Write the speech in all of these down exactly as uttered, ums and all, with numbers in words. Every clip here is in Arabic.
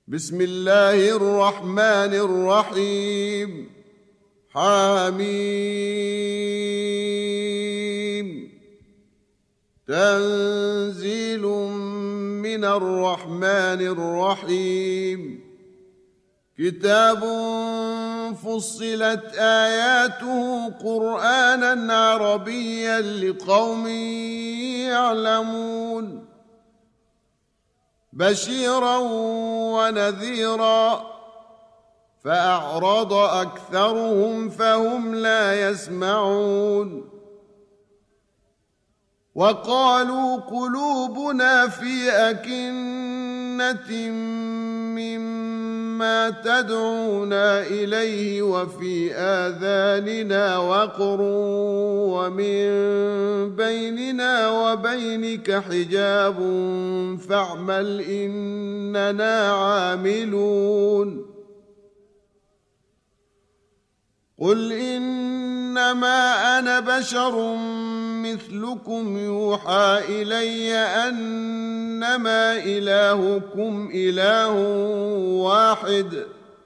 بسم الله الرحمن الرحيم. حميم. تنزيل من الرحمن الرحيم. كتاب فصلت آياته قرآنا عربيا لقوم يعلمون، بشيرا ونذيرا، فأعرض أكثرهم فهم لا يسمعون. وقالوا قلوبنا في أكنة مما تدعونا إليه وفي آذاننا وقر ومن بيننا وبينك حجاب فاعمل إننا عاملون. قل إنما أنا بشر مثلكم يوحى إلي أنما إلهكم إله واحد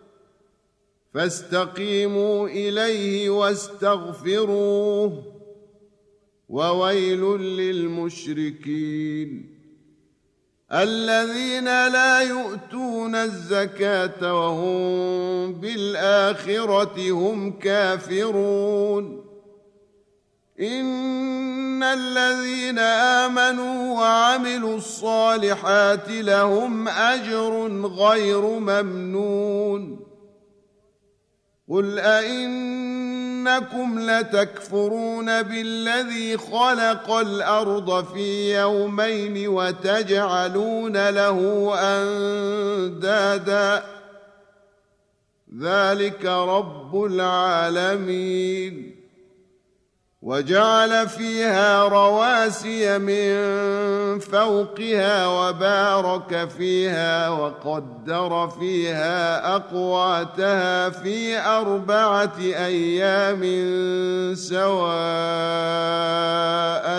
فاستقيموا إليه واستغفروه وويل للمشركين الذين لا يؤتون الزكاة وهم بالآخرة هم كافرون. إن الذين آمنوا وعملوا الصالحات لهم أجر غير ممنون. قل أئنكم لتكفرون بالذي خلق الأرض في يومين وتجعلون له أندادا ذلك رب العالمين. وجعل فيها رواسي من فوقها وبارك فيها وقدر فيها أقواتها في أربعة أيام سواء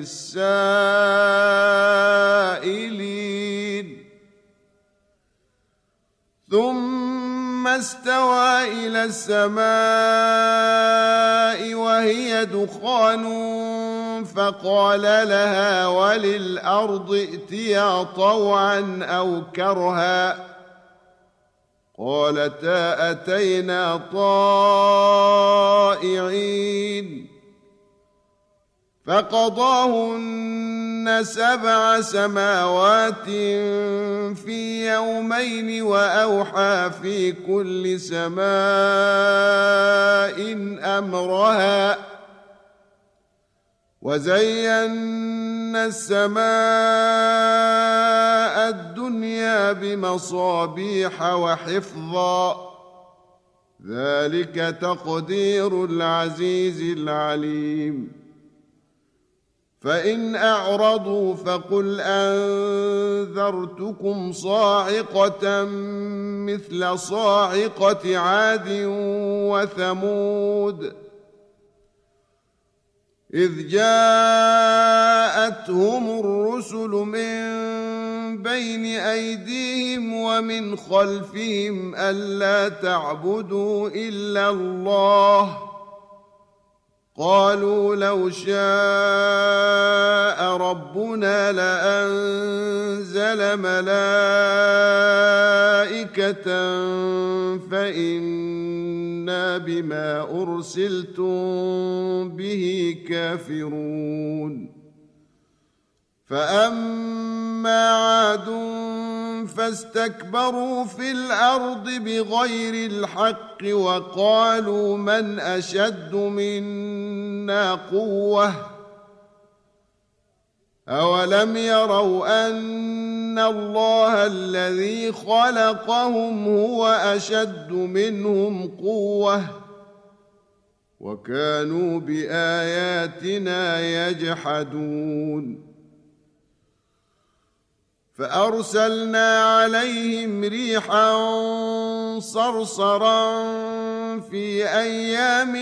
للسائلين. ثم استوى إلى السماء وهي دخان فقال لها وللأرض ائتيا طوعا أو كرها قالتا أتينا طائعين. فقضاهن سبع سماوات في يومين وأوحى في كل سماء أمرها وزينا السماء الدنيا بمصابيح وحفظا ذلك تقدير العزيز العليم. فإن أعرضوا فقل أنذرتكم صاعقة مثل صاعقة عاد وثمود إذ جاءتهم الرسل من بين أيديهم ومن خلفهم ألا تعبدوا إلا الله قالوا لو شاء ربنا لأنزل ملائكة فإنا بما أرسلتم به كافرون. فأما عاد فاستكبروا في الأرض بغير الحق وقالوا من أشد منا قوة أولم يروا أن الله الذي خلقهم هو أشد منهم قوة وكانوا بآياتنا يجحدون. فأرسلنا عليهم ريحا صرصرا في أيام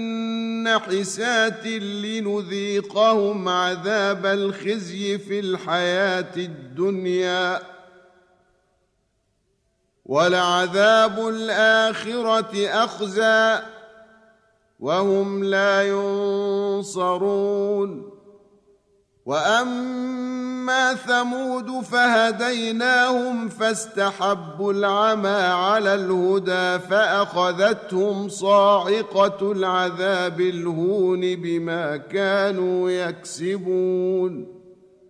نحسات لنذيقهم عذاب الخزي في الحياة الدنيا ولعذاب الآخرة أخزى وهم لا ينصرون وأما ثمود فهديناهم فاستحبوا العمى على الهدى فأخذتهم صاعقة العذاب الهون بما كانوا يكسبون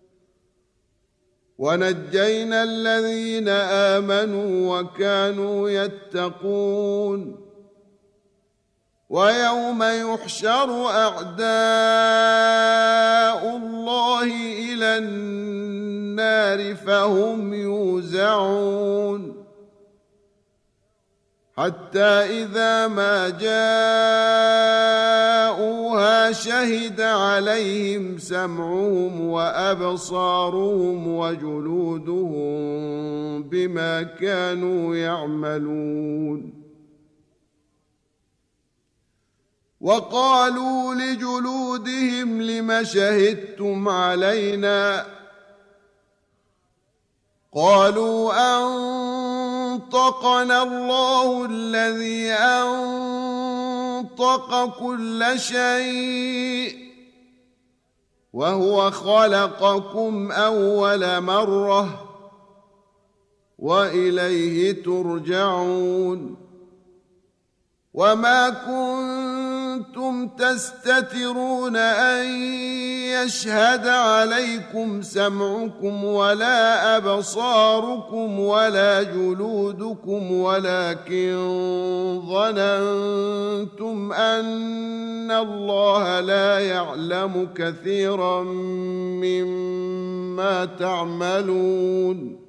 ونجينا الذين آمنوا وكانوا يتقون ويوم يحشر أعداء الله إلى النار فهم يوزعون حتى إذا ما جاءوها شهد عليهم سمعهم وأبصارهم وجلودهم بما كانوا يعملون وقالوا لجلودهم لم شهدتم علينا قالوا أنطقنا الله الذي أنطق كل شيء وهو خلقكم أول مرة وإليه ترجعون وما كنتم تستترون أن يشهد عليكم سمعكم ولا أبصاركم ولا جلودكم ولكن ظننتم أن الله لا يعلم كثيرا مما تعملون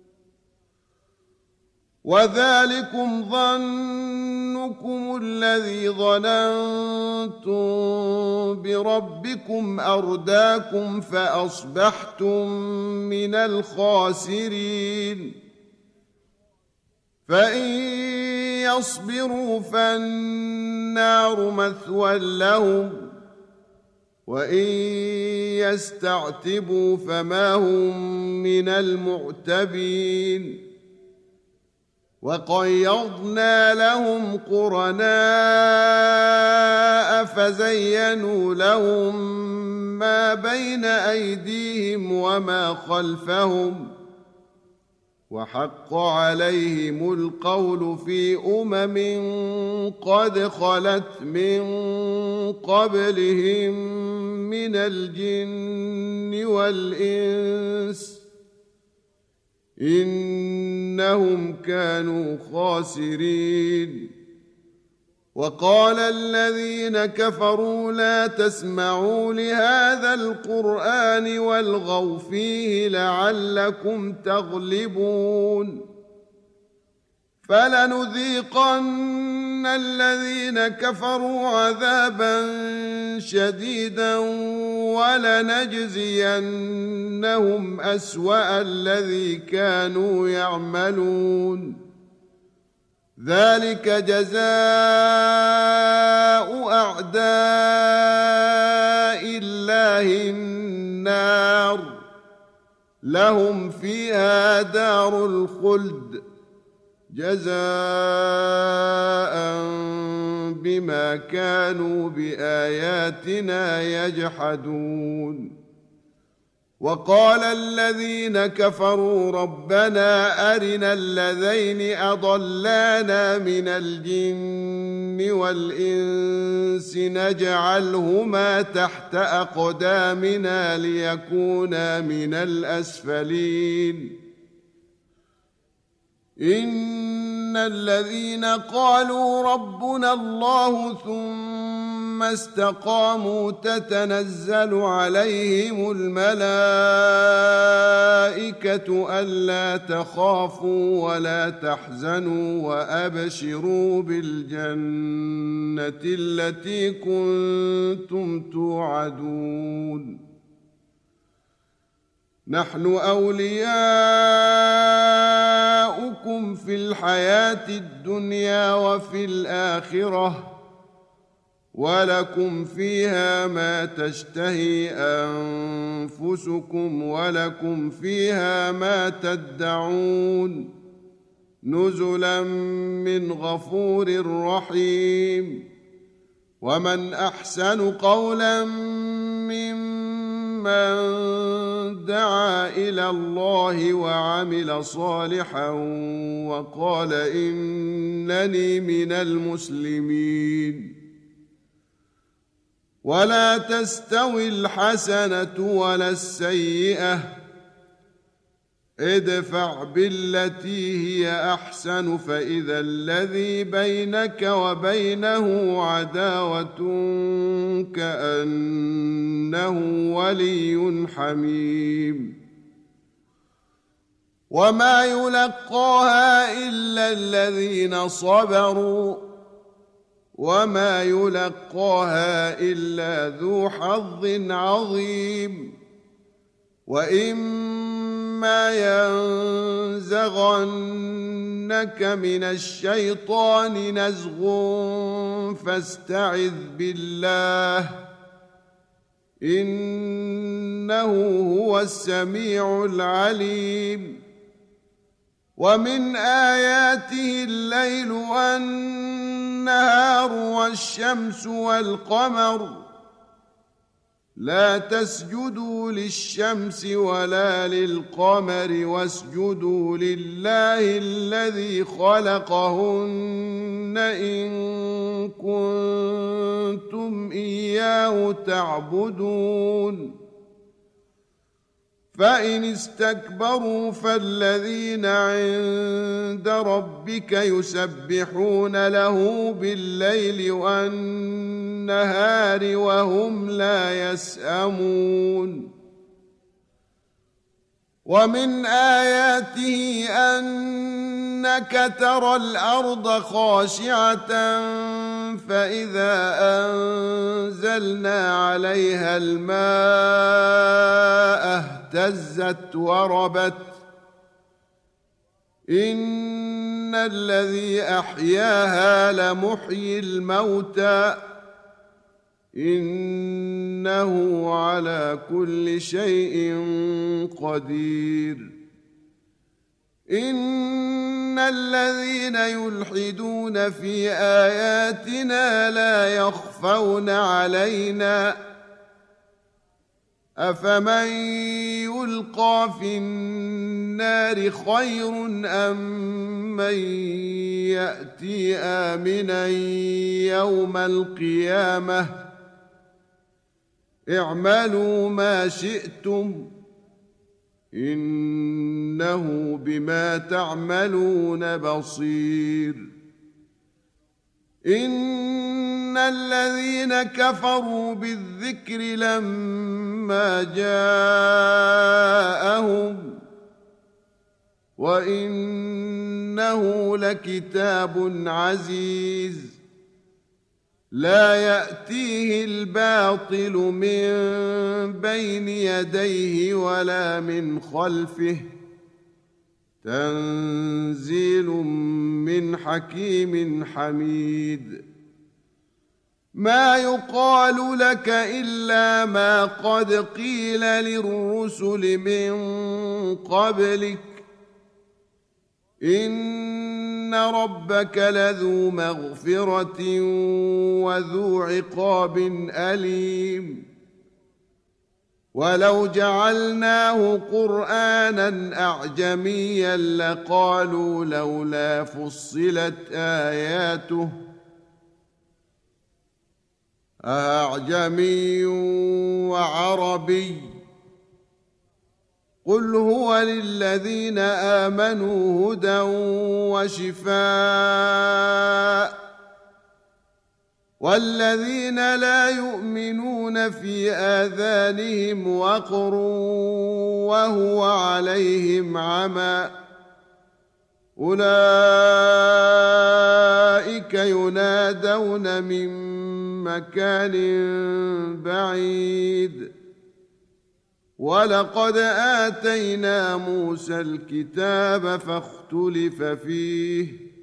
وذلكم ظنكم الذي ظننتم بربكم أرداكم فأصبحتم من الخاسرين فإن يصبروا فالنار مثوى لهم وإن يستعتبوا فما هم من المعتبين وقيضنا لهم قرناء فزينوا لهم ما بين أيديهم وما خلفهم وحق عليهم القول في أمم قد خلت من قبلهم من الجن والإنس إنهم كانوا خاسرين وقال الذين كفروا لا تسمعوا لهذا القرآن والغوا فيه لعلكم تغلبون فلنذيقن الذين كفروا عذابا شديدا ولنجزينهم أسوأ الذي كانوا يعملون ذلك جزاء أعداء الله النار لهم فيها دار الخلد جزاء بما كانوا بآياتنا يجحدون وقال الذين كفروا ربنا أرنا الذين أضلانا من الجن والإنس نجعلهما تحت أقدامنا ليكونا من الأسفلين إن الذين قالوا ربنا الله ثم استقاموا تتنزل عليهم الملائكة ألا تخافوا ولا تحزنوا وأبشروا بالجنة التي كنتم توعدون نحن أولياؤكم في الحياة الدنيا وفي الآخرة ولكم فيها ما تشتهي أنفسكم ولكم فيها ما تدعون نزلا من غفور رحيم. ومن أحسن قولا ممن دعا إلى الله وعمل صالحا وقال إنني من المسلمين. ولا تستوي الحسنة ولا السيئة، ادفع بالتي هي أحسن فإذا الذي بينك وبينه عداوة كأنه ولي حميم. وما يلقاها إلا الذين صبروا وما يلقاها إلا ذو حظ عظيم. وإما ينزغنك من الشيطان نزغ فاستعذ بالله إنه هو السميع العليم. ومن آياته الليل والنهار والشمس والقمر، لا تسجدوا للشمس ولا للقمر واسجدوا لله الذي خلقهن إن كنتم إياه تعبدون. فإن استكبروا فالذين عند ربك يسبحون له بالليل والنهار وهم لا يسأمون. ومن آياته أنك ترى الأرض خاشعة فإذا أنزلنا عليها الماء اهتزت وربت إن الذي أحياها لمحيي الموتى إنه على كل شيء قدير. إن الذين يلحدون في آياتنا لا يخفون علينا أفمن يلقى في النار خير أم من يأتي آمنا يوم القيامة اعملوا ما شئتم إنه بما تعملون بصير. إن الذين كفروا بالذكر لما جاءهم وإنه لكتاب عزيز لا يأتيه الباطل من بين يديه ولا من خلفه تنزيل من حكيم حميد. ما يقال لك إلا ما قد قيل للرسل من قبلك إن ربك لذو مغفرة وذو عقاب أليم. ولو جعلناه قرآنا أعجميا لقالوا لولا فصلت آياته أعجمي وعربي قل هو للذين آمنوا هدى وشفاء والذين لا يؤمنون في آذانهم وقر وهو عليهم عمى أولئك ينادون من مكان بعيد. ولقد آتينا موسى الكتاب فاختلف فيه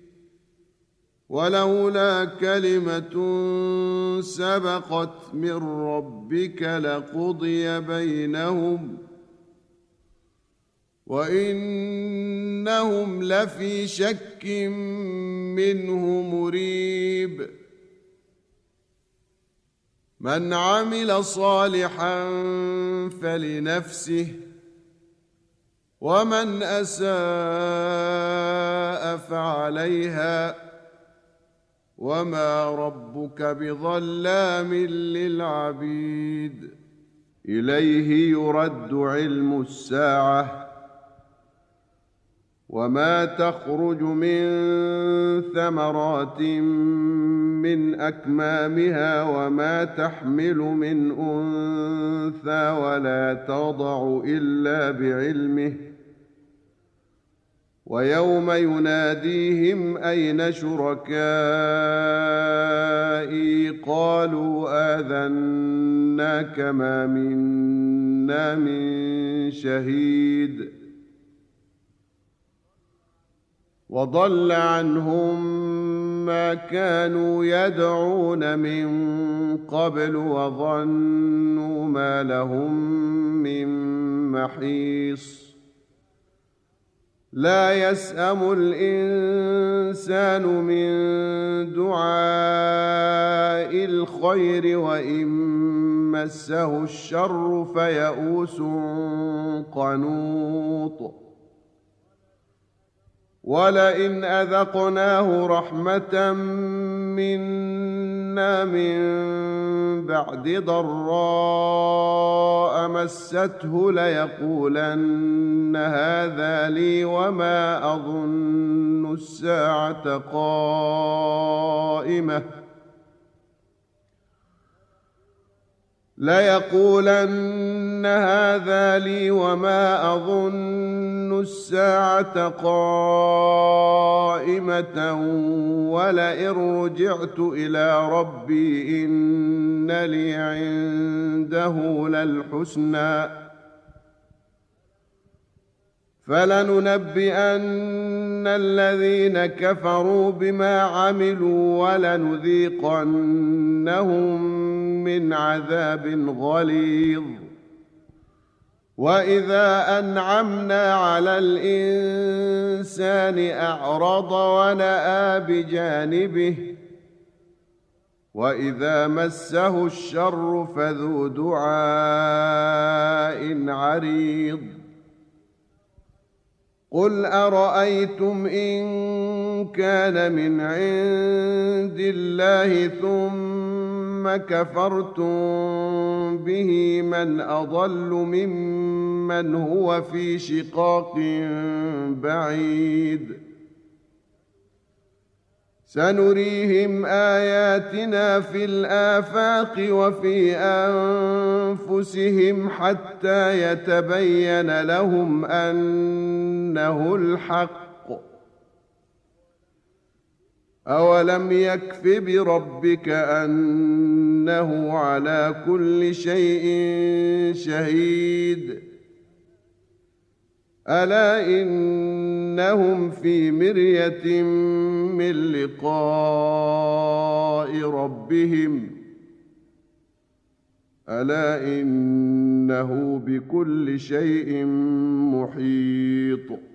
ولولا كلمة سبقت من ربك لقضي بينهم وإنهم لفي شك منه مريب من عمل صالحا فلنفسه ومن أساء فعليها وما ربك بظلام للعبيد إليه يرد علم الساعة وما تخرج من ثمرات من أكمامها وما تحمل من أنثى ولا تضع إلا بعلمه ويوم يناديهم أين شركائي قالوا آذناك ما منا من شهيد وضل عنهم ما كانوا يدعون من قبل وظنوا ما لهم من محيص لا يسأم الإنسان من دعاء الخير وإن مسه الشر فيئوس قنوط ولئن أذقناه رحمة منا من بعد ضراء مسته ليقولن هذا لي وما أظن الساعة قائمة ليقولن هذا لي وما أظن الساعة قائمة ولئن رجعت إلى ربي إن لي عنده للحسنى فلننبئن الذين كفروا بما عملوا ولنذيقنهم من عذاب غليظ وإذا أنعمنا على الإنسان أعرض ونأى بجانبه وإذا مسه الشر فذو دعاء عريض قل أرأيتم إن كان من عند الله ثم كفرتم به من أضل ممن هو في شقاق بعيد سنريهم آياتنا في الآفاق وفي أنفسهم حتى يتبين لهم أنه الحق أولم يكف بربك أنه على كل شيء شهيد ألا إنهم في مرية من لقاء ربهم ألا إنه بكل شيء محيط